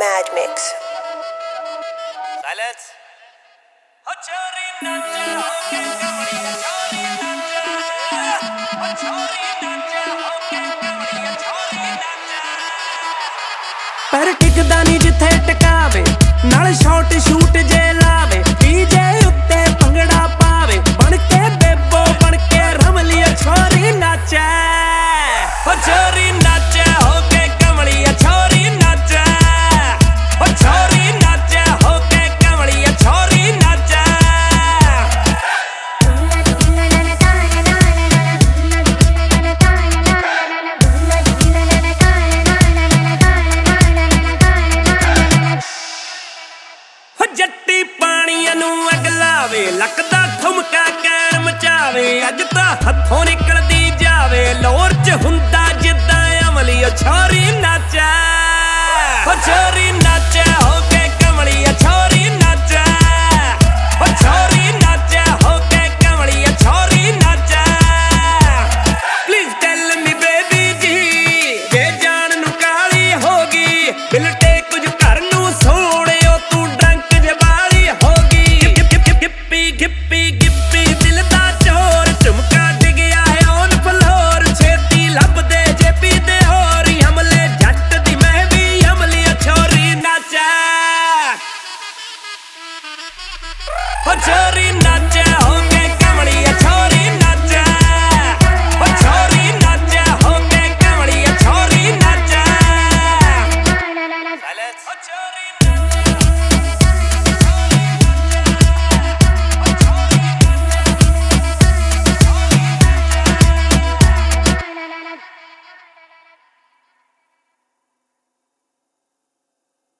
Mad Mix. Silence. ਪਰ ਟਿਕਦਾ ਨਹੀਂ ਜਿੱਥੇ ਟਿਕਾਵੇ ਨਾਲ ਸ਼ਾਟ ਸ਼ੂਟ ਜੇ ਲਾਵੇ ਡੀਜੇ ਉੱਤੇ ਭੰਗੜਾ ਪਾਵੇ ਬਣ ਕੇ ਬੇਬੋ ਬਣ ਕੇ ਰਮਲੀਆ ਛੋਰੀ ਨਾਚੈ ਹੋ ਛੋਰੀ